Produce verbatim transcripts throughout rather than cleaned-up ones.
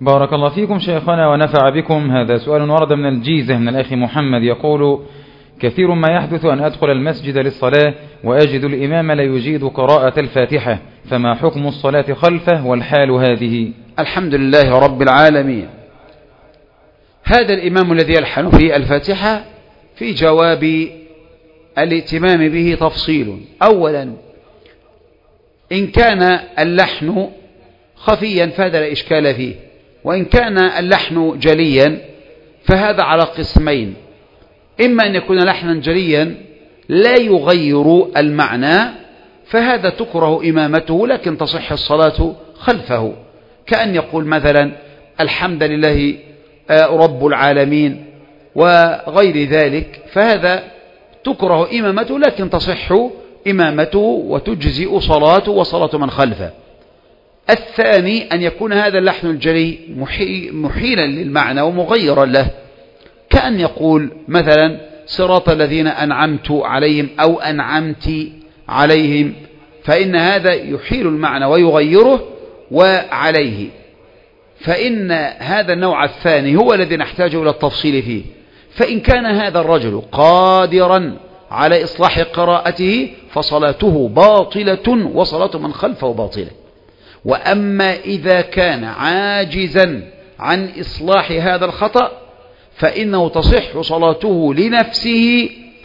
بارك الله فيكم شيخنا ونفع بكم. هذا سؤال ورد من الجيزة من الأخ محمد يقول: كثير ما يحدث أن أدخل المسجد للصلاة وأجد الإمام لا يجيد قراءة الفاتحة، فما حكم الصلاة خلفه والحال هذه؟ الحمد لله رب العالمين. هذا الإمام الذي يلحن في الفاتحة في جواب الائتمام به تفصيل. أولا، إن كان اللحن خفيا فهذا لا إشكال فيه، وإن كان اللحن جليا فهذا على قسمين: إما أن يكون لحنا جليا لا يغير المعنى فهذا تكره إمامته لكن تصح الصلاة خلفه، كأن يقول مثلا الحمد لله رب العالمين وغير ذلك، فهذا تكره إمامته لكن تصح إمامته وتجزئ صلاته وصلاة من خلفه. الثاني أن يكون هذا اللحن الجلي محيلا للمعنى ومغيرا له، كأن يقول مثلا صراط الذين أنعمت عليهم أو أنعمت عليهم، فإن هذا يحيل المعنى ويغيره وعليه، فإن هذا النوع الثاني هو الذي نحتاج إلى التفصيل فيه. فإن كان هذا الرجل قادرا على إصلاح قراءته فصلاته باطلة وصلاة من خلفه باطلة. وأما إذا كان عاجزا عن إصلاح هذا الخطأ فإنه تصح صلاته لنفسه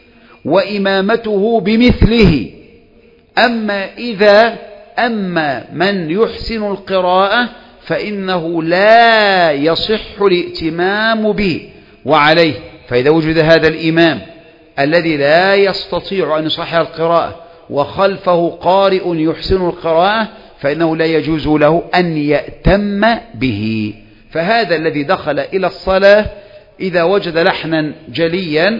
وإمامته بمثله. أما إذا أما من يحسن القراءة فإنه لا يصح الائتمام به وعليه. فإذا وجد هذا الإمام الذي لا يستطيع أن يصحح القراءة وخلفه قارئ يحسن القراءة فإنه لا يجوز له أن يأتم به. فهذا الذي دخل إلى الصلاة إذا وجد لحنا جليا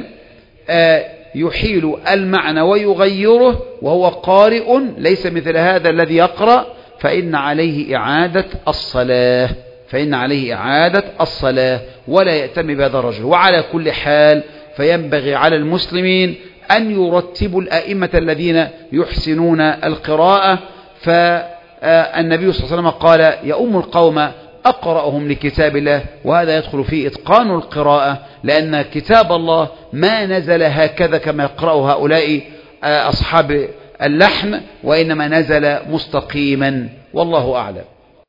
يحيل المعنى ويغيره وهو قارئ ليس مثل هذا الذي يقرأ فإن عليه إعادة الصلاة فإن عليه إعادة الصلاة ولا يأتم بهذا الرجل. وعلى كل حال فينبغي على المسلمين أن يرتبوا الأئمة الذين يحسنون القراءة. فالنبي صلى الله عليه وسلم قال: يؤم القوم أقرأهم لكتاب الله، وهذا يدخل فيه إتقان القراءة، لأن كتاب الله ما نزل هكذا كما يقرأه هؤلاء أصحاب اللحن، وإنما نزل مستقيما، والله أعلم.